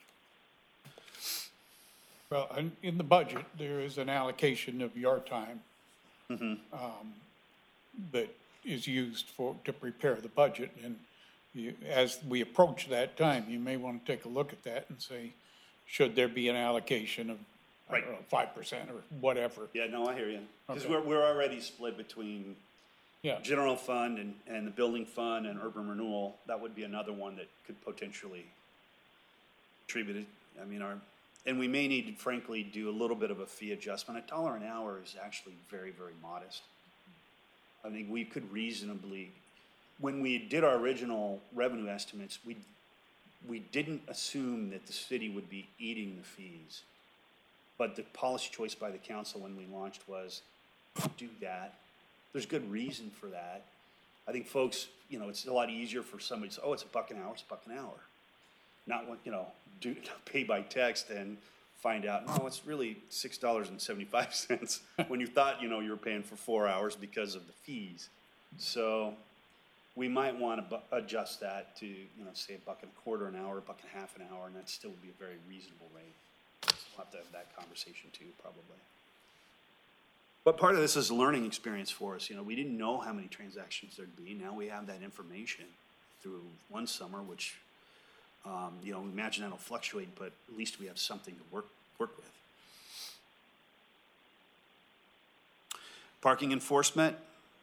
[SPEAKER 3] Well, in, in the budget, there is an allocation of your time um, that is used for, to prepare the budget. And you, as we approach that time, you may want to take a look at that and say, should there be an allocation of, I don't
[SPEAKER 7] Right.
[SPEAKER 3] know, five percent or whatever?
[SPEAKER 7] Yeah, no, I hear you. Because
[SPEAKER 3] Okay.
[SPEAKER 7] we're, we're already split between
[SPEAKER 3] Yeah,
[SPEAKER 7] general fund and, and the building fund and urban renewal. That would be another one that could potentially contribute it. I mean, our, and we may need to frankly do a little bit of a fee adjustment. A dollar an hour is actually very, very modest. I think we could reasonably, when we did our original revenue estimates, we, we didn't assume that the city would be eating the fees. But the policy choice by the council when we launched was, do that. There's good reason for that. I think folks, you know, it's a lot easier for somebody to say, oh, it's a buck an hour, it's a buck an hour. Not what, you know, do, pay by text and find out, no, it's really six dollars and seventy-five cents when you thought, you know, you were paying for four hours because of the fees. So we might want to bu- adjust that to, you know, say a buck and a quarter an hour, a buck and a half an hour, and that still would be a very reasonable rate. So we'll have to have that conversation too, probably. But part of this is a learning experience for us. You know, we didn't know how many transactions there'd be. Now we have that information through one summer, which, um, you know, we imagine that'll fluctuate, but at least we have something to work work with. Parking enforcement.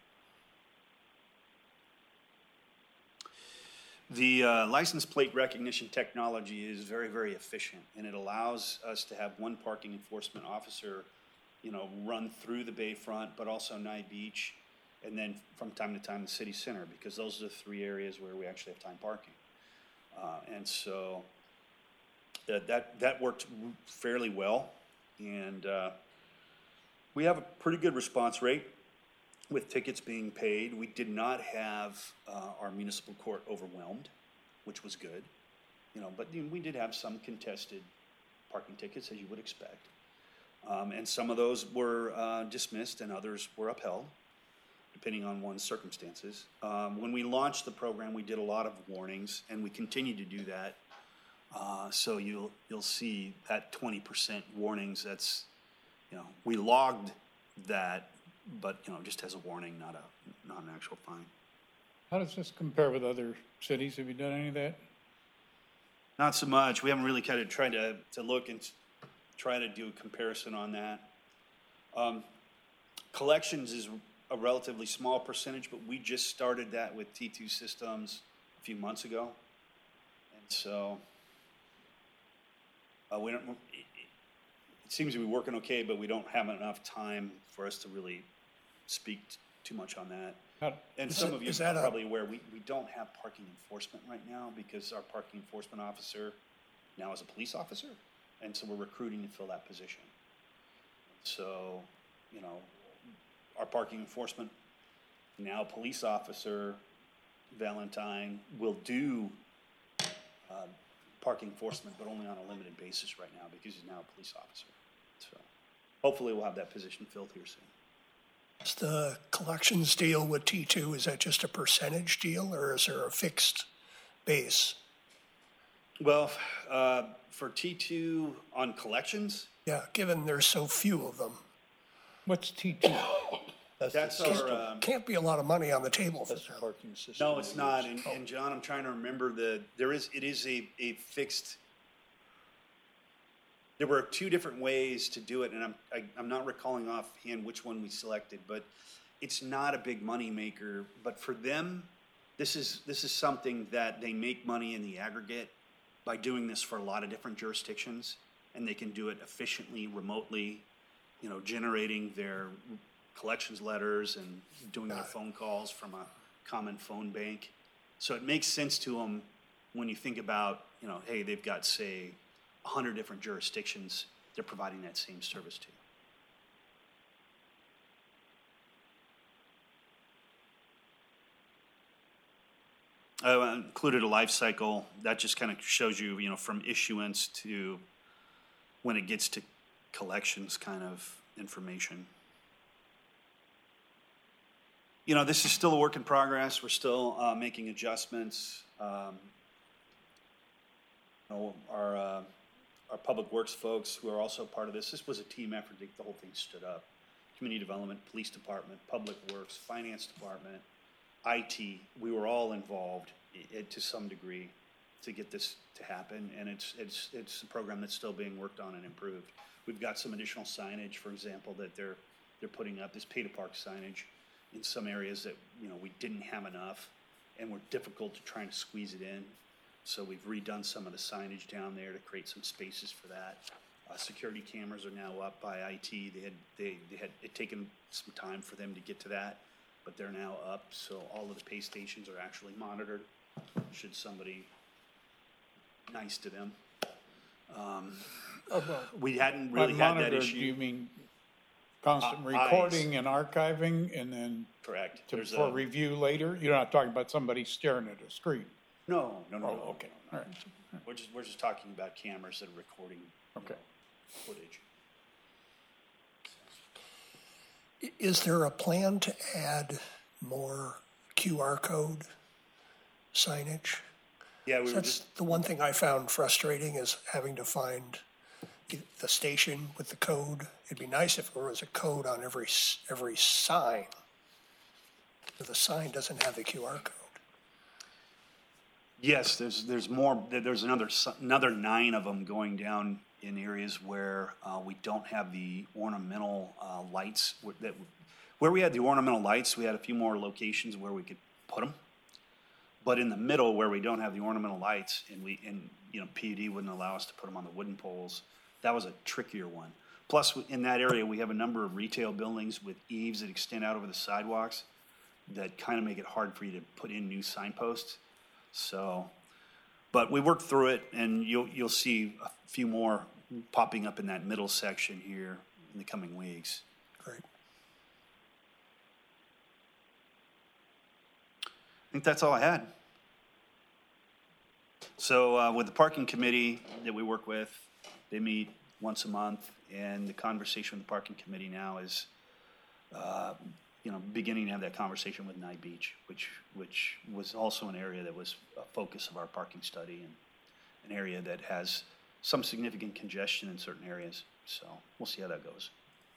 [SPEAKER 7] The uh, license plate recognition technology is very, very efficient, and it allows us to have one parking enforcement officer, you know, run through the Bayfront, but also Nye Beach, and then from time to time the city center, because those are the three areas where we actually have time parking. Uh, and so uh, that that worked fairly well, and uh, we have a pretty good response rate with tickets being paid. We did not have uh, our municipal court overwhelmed, which was good, you know. But you know, we did have some contested parking tickets, as you would expect. Um, and some of those were uh, dismissed and others were upheld, depending on one's circumstances. Um, when we launched the program, we did a lot of warnings, and we continue to do that. Uh, so you'll you'll see that twenty percent warnings. That's, you know, we logged that, but you know, just as a warning, not a not an actual fine.
[SPEAKER 3] how does this compare with other cities? Have you done any of that?
[SPEAKER 7] Not so much. We haven't really kind of tried to to look and try to do a comparison on that. Um, collections is a relatively small percentage, but we just started that with T two systems a few months ago. And so uh, we don't, it, it seems to be working okay, but we don't have enough time for us to really speak t- too much on that. And some of you
[SPEAKER 8] is
[SPEAKER 7] are
[SPEAKER 8] that a-
[SPEAKER 7] probably aware, we, we don't have parking enforcement right now because our parking enforcement officer now is a police officer. And so we're recruiting to fill that position. So, you know, our parking enforcement, now police officer, Valentine, will do uh, parking enforcement, but only on a limited basis right now because he's now a police officer. So hopefully we'll have that position filled here soon.
[SPEAKER 8] Is the collections deal with T two, is that just a percentage deal or is there a fixed base?
[SPEAKER 7] Well, uh, for T two on collections,
[SPEAKER 8] Yeah, given there's so few of them,
[SPEAKER 3] What's T two?
[SPEAKER 7] that's our, um,
[SPEAKER 8] can't be a lot of money on the table for
[SPEAKER 1] That's the
[SPEAKER 8] them.
[SPEAKER 1] parking system.
[SPEAKER 7] no, it's
[SPEAKER 1] they
[SPEAKER 7] not.
[SPEAKER 1] use.
[SPEAKER 7] And, and John, I'm trying to remember the, there is, it is a, a fixed, there were two different ways to do it, and I'm, I, I'm not recalling offhand which one we selected, but it's not a big money maker. But for them, this is, this is something that they make money in the aggregate by doing this for a lot of different jurisdictions, and they can do it efficiently, remotely, you know, generating their collections letters and doing their phone calls from a common phone bank. So it makes sense to them when you think about, you know, hey, they've got, say, a hundred different jurisdictions they're providing that same service to. I included a life cycle. That just kind of shows you, you know, from issuance to when it gets to collections kind of information. You know, this is still a work in progress. We're still uh, making adjustments. Um, you know, our uh, our public works folks who are also part of this. This was a team effort to get the whole thing stood up. Community development, police department, public works, finance department, I T. We were all involved i- i- to some degree to get this to happen, and it's it's it's a program that's still being worked on and improved. We've got some additional signage, for example, that they're they're putting up. This pay to park signage in some areas that, you know, we didn't have enough and were difficult to try to squeeze it in. So we've redone some of the signage down there to create some spaces for that. Uh, security cameras are now up by I T. They had they, they had it taken some time for them to get to that, but they're now up. So all of the pay stations are actually monitored. Should somebody nice to them. Um, we hadn't really
[SPEAKER 3] By
[SPEAKER 7] had that
[SPEAKER 3] monitored,
[SPEAKER 7] issue.
[SPEAKER 3] do you mean constant
[SPEAKER 7] Uh, eyes.
[SPEAKER 3] recording and archiving and then
[SPEAKER 7] Correct.
[SPEAKER 3] to,
[SPEAKER 7] There's
[SPEAKER 3] for
[SPEAKER 7] a-
[SPEAKER 3] review later? You're not talking about somebody staring at a screen?
[SPEAKER 7] No, no, no,
[SPEAKER 3] Oh,
[SPEAKER 7] no.
[SPEAKER 3] okay, all right,
[SPEAKER 7] We're just, we're just talking about cameras that are recording
[SPEAKER 3] okay.
[SPEAKER 7] footage.
[SPEAKER 8] I- Is there a plan to add more Q R code signage?
[SPEAKER 7] Yeah, we were
[SPEAKER 8] That's
[SPEAKER 7] just,
[SPEAKER 8] the one thing I found frustrating is having to find the- the station with the code. It'd be nice if there was a code on every, s- every sign. But the sign doesn't have the Q R code.
[SPEAKER 7] yes, there's, there's more, there- there's another, s- another nine of them going down in areas where, uh, we don't have the ornamental, uh, lights. Where that, where we had the ornamental lights, we had a few more locations where we could put them. But in the middle where we don't have the ornamental lights and we, and, you know, P U D wouldn't allow us to put them on the wooden poles, that was a trickier one. Plus, in that area, we have a number of retail buildings with eaves that extend out over the sidewalks that kind of make it hard for you to put in new signposts. So, but we worked through it, and you'll, you'll see a few more popping up in that middle section here in the coming weeks.
[SPEAKER 8] Great.
[SPEAKER 7] I think that's all I had. So uh, with the parking committee that we work with, they meet once a month, and the conversation with the parking committee now is, uh, you know, beginning to have that conversation with Nye Beach, which which was also an area that was a focus of our parking study and an area that has some significant congestion in certain areas. So we'll see how that goes.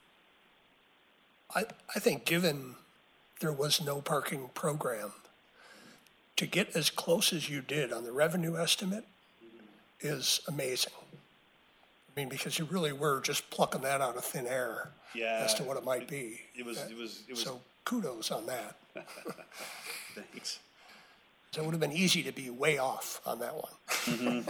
[SPEAKER 8] I, I think given there was no parking program, to get as close as you did on the revenue estimate is amazing. I mean, because you really were just plucking that out of thin air
[SPEAKER 7] Yeah,
[SPEAKER 8] as to what it might be.
[SPEAKER 7] It was it was it was.
[SPEAKER 8] So kudos on that.
[SPEAKER 7] Thanks.
[SPEAKER 8] So it would have been easy to be way off on that one.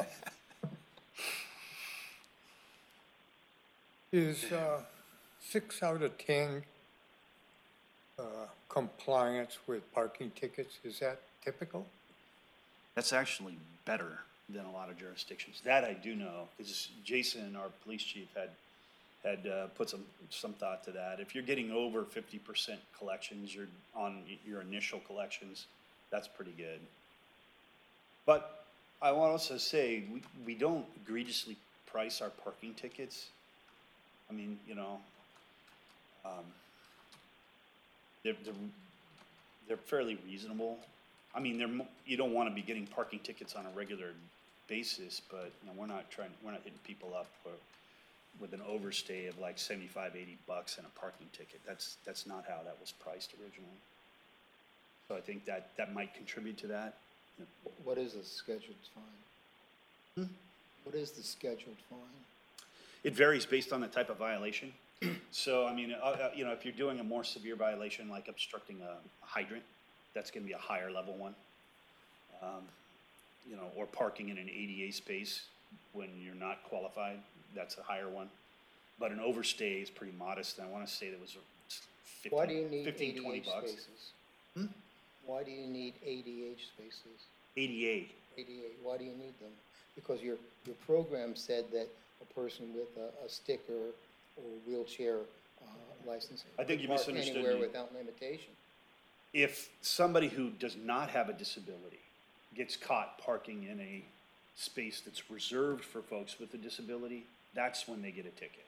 [SPEAKER 2] Is uh, six out of ten
[SPEAKER 9] uh, compliance with parking tickets. Is that typical?
[SPEAKER 7] That's actually better than a lot of jurisdictions. That I do know, because Jason, our police chief, had, had uh, put some, some thought to that. If you're getting over fifty percent collections, you're on your initial collections, that's pretty good. But I want to also say, we, we don't egregiously price our parking tickets. I mean, you know, um, they're, they're, they're fairly reasonable. I mean, they're, mo- you don't want to be getting parking tickets on a regular basis, but, you know, we're not trying, we're not hitting people up for, with an overstay of like seventy-five, eighty bucks and a parking ticket. That's, that's not how that was priced originally. So I think that, that might contribute to that.
[SPEAKER 4] What is a scheduled fine?
[SPEAKER 7] Hmm?
[SPEAKER 4] What is the scheduled fine?
[SPEAKER 7] It varies based on the type of violation. So, I mean, uh, uh, you know, if you're doing a more severe violation like obstructing a hydrant, that's gonna be a higher level one. Um, you know, or parking in an A D A space when you're not qualified, that's a higher one. But an overstay is pretty modest, and I wanna say that was
[SPEAKER 4] Why do you
[SPEAKER 7] fifteen,
[SPEAKER 4] need
[SPEAKER 7] fifteen, twenty
[SPEAKER 4] A D A
[SPEAKER 7] bucks.
[SPEAKER 4] spaces?
[SPEAKER 7] Hmm?
[SPEAKER 4] Why do you need A D H spaces?
[SPEAKER 7] A D A,
[SPEAKER 4] A D A, why do you need them? Because your, your program said that a person with a, a sticker or wheelchair uh, license.
[SPEAKER 7] I think
[SPEAKER 4] could
[SPEAKER 7] you
[SPEAKER 4] park
[SPEAKER 7] misunderstood
[SPEAKER 4] anywhere
[SPEAKER 7] me.
[SPEAKER 4] without limitation.
[SPEAKER 7] if somebody who does not have a disability gets caught parking in a space that's reserved for folks with a disability, that's when they get a ticket.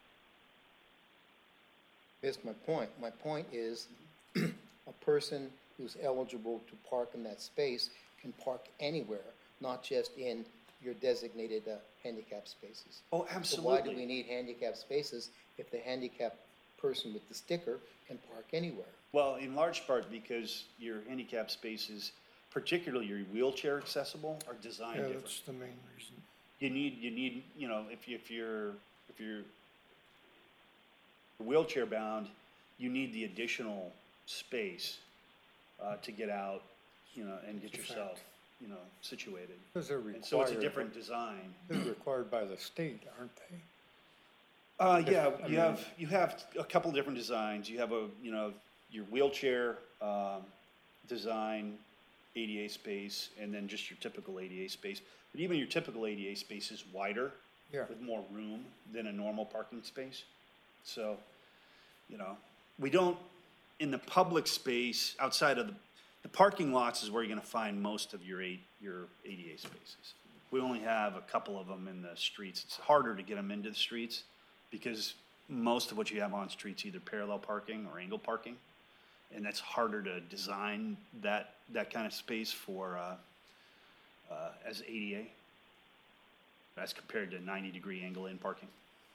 [SPEAKER 4] Here's my point. My point is a person who's eligible to park in that space can park anywhere, not just in your designated uh, handicap spaces.
[SPEAKER 7] Oh,
[SPEAKER 4] So why do
[SPEAKER 7] absolutely.
[SPEAKER 4] we need handicap spaces if the handicapped person with the sticker can park anywhere?
[SPEAKER 7] Well, in large part because your handicap spaces, particularly your wheelchair accessible, are designed
[SPEAKER 2] Yeah,
[SPEAKER 7] different.
[SPEAKER 2] that's the main reason.
[SPEAKER 7] You need, you need, you know, if you, if you're, if you're wheelchair bound, you need the additional space, uh, to get out, you know, and get
[SPEAKER 9] That's a
[SPEAKER 7] yourself,
[SPEAKER 9] fact.
[SPEAKER 7] you know, situated.
[SPEAKER 9] Because they're
[SPEAKER 7] And so it's a
[SPEAKER 9] required-
[SPEAKER 7] different design.
[SPEAKER 9] They're required by the state, aren't they?
[SPEAKER 7] Uh, yeah,
[SPEAKER 9] I
[SPEAKER 7] you
[SPEAKER 9] mean-
[SPEAKER 7] have, you have a couple different designs. You have a, you know, your wheelchair, um, design, A D A space, and then just your typical A D A space. But even your typical A D A space is wider,
[SPEAKER 9] Yeah.
[SPEAKER 7] with more room than a normal parking space. So, you know, we don't, in the public space, outside of the, the parking lots is where you're gonna find most of your A, your A D A spaces. We only have a couple of them in the streets. It's harder to get them into the streets because most of what you have on streets either parallel parking or angle parking. And that's harder to design that, that kind of space for, uh, uh, as A D A, as compared to ninety degree angle in parking.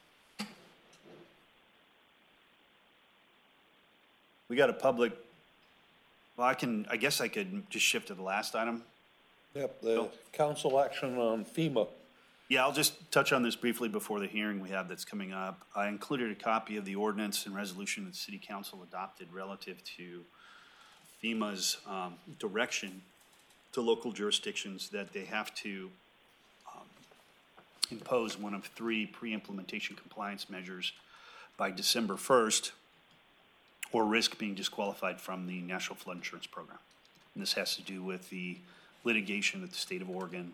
[SPEAKER 7] We got a public, well, I can, I guess I could just shift to the last item.
[SPEAKER 1] Yep, the council action on FEMA.
[SPEAKER 7] Yeah, I'll just touch on this briefly before the hearing we have that's coming up. I included a copy of the ordinance and resolution that the city council adopted relative to FEMA's um, direction to local jurisdictions that they have to um, impose one of three pre-implementation compliance measures by December first, or risk being disqualified from the National Flood Insurance Program. And this has to do with the litigation that the state of Oregon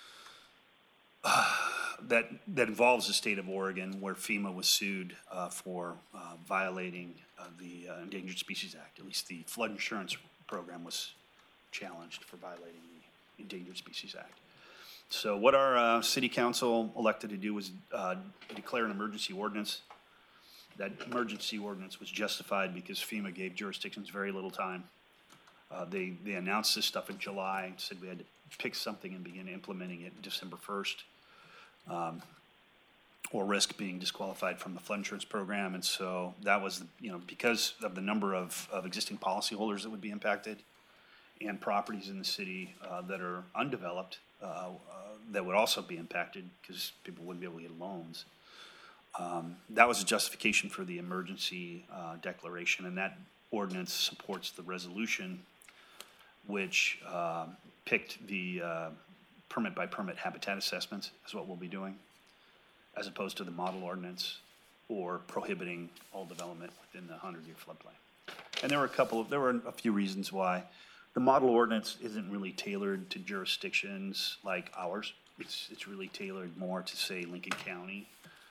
[SPEAKER 7] that, that involves the state of Oregon, where FEMA was sued uh, for uh, violating uh, the uh, Endangered Species Act. At least the flood insurance program was challenged for violating the Endangered Species Act. So what our uh, city council elected to do was uh, declare an emergency ordinance. That emergency ordinance was justified because FEMA gave jurisdictions very little time. Uh, they, they announced this stuff in July, said we had to pick something and begin implementing it December first. Um, or risk being disqualified from the flood insurance program. And so that was, you know, because of the number of, of existing policyholders that would be impacted and properties in the city uh, that are undeveloped uh, uh, that would also be impacted because people wouldn't be able to get loans. Um, that was a justification for the emergency uh, declaration, and that ordinance supports the resolution which uh, picked the uh, permit by permit habitat assessments is what we'll be doing, as opposed to the model ordinance or prohibiting all development within the hundred-year floodplain. And there were a couple of, there were a few reasons why. The model ordinance isn't really tailored to jurisdictions like ours. It's, it's really tailored more to, say, Lincoln County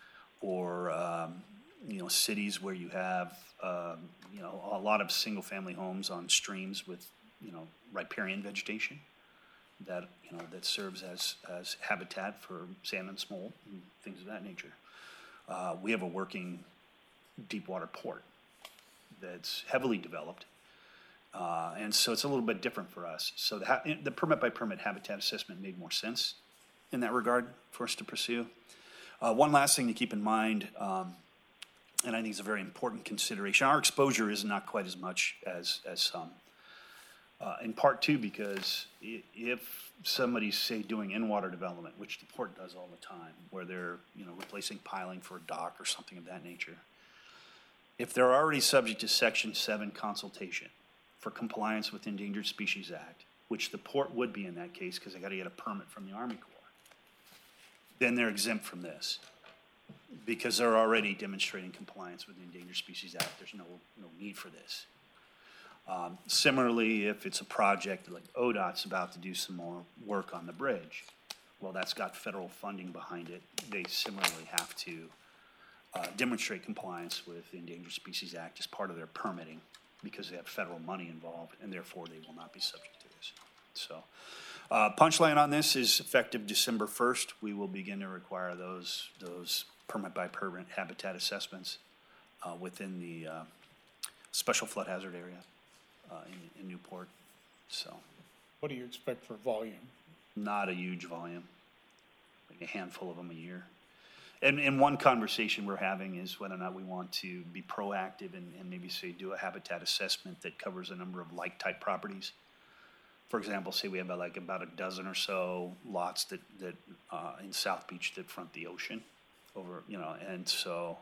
[SPEAKER 7] or, um, you know, cities where you have, um, you know, a lot of single-family homes on streams with, you know, riparian vegetation that, you know, that serves as, as habitat for salmon, smolt, and things of that nature. Uh, we have a working deep water port that's heavily developed. Uh, and so it's a little bit different for us. So the, ha- the permit by permit habitat assessment made more sense in that regard for us to pursue. Uh, one last thing to keep in mind, um, and I think it's a very important consideration. Our exposure is not quite as much as, as some. Uh, in part two, because if somebody's, say, doing in-water development, which the port does all the time, where they're, you know, replacing piling for a dock or something of that nature, if they're already subject to Section seven consultation for compliance with Endangered Species Act, which the port would be in that case because they got to get a permit from the Army Corps, then they're exempt from this because they're already demonstrating compliance with the Endangered Species Act. There's no, no need for this. Um, similarly, if it's a project like O D O T's about to do some more work on the bridge, well, that's got federal funding behind it. They similarly have to uh, demonstrate compliance with the Endangered Species Act as part of their permitting because they have federal money involved, and therefore they will not be subject to this. So, uh, punchline on this is effective December first, we will begin to require those those permit by permit habitat assessments uh, within the uh, special flood hazard area. Uh, in, in Newport, so.
[SPEAKER 3] What do you expect for volume?
[SPEAKER 7] Not a huge volume, like a handful of them a year. And, and one conversation we're having is whether or not we want to be proactive and, and maybe say do a habitat assessment that covers a number of like-type properties. For example, say we have about like about a dozen or so lots that, that uh, in South Beach that front the ocean over, you know, and so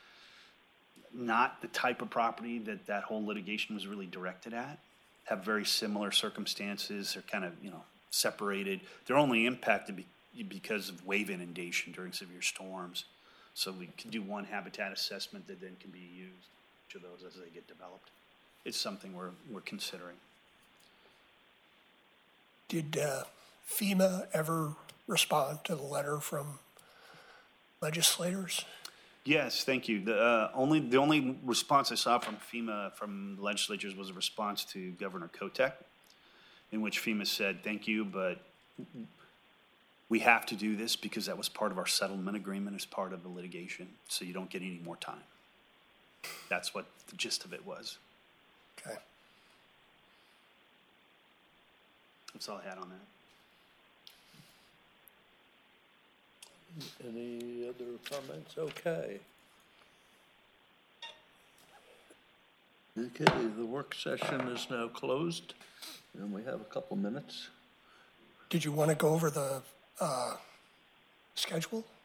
[SPEAKER 7] not the type of property that that whole litigation was really directed at, have very similar circumstances. They're kind of, you know, separated. They're only impacted be- because of wave inundation during severe storms. So we can do one habitat assessment that then can be used to those as they get developed. It's something we're, we're considering.
[SPEAKER 8] Did uh, FEMA ever respond to the letter from legislators?
[SPEAKER 7] Yes, thank you. The uh, only the only response I saw from FEMA from the legislatures was a response to Governor Kotek, in which FEMA said, "Thank you, but we have to do this because that was part of our settlement agreement as part of the litigation, so you don't get any more time." That's what the gist of it was.
[SPEAKER 8] Okay.
[SPEAKER 7] That's all I had on that.
[SPEAKER 1] Any other comments? Okay. Okay, the work session is now closed, and we have a couple minutes.
[SPEAKER 8] Did you want to go over the uh, schedule?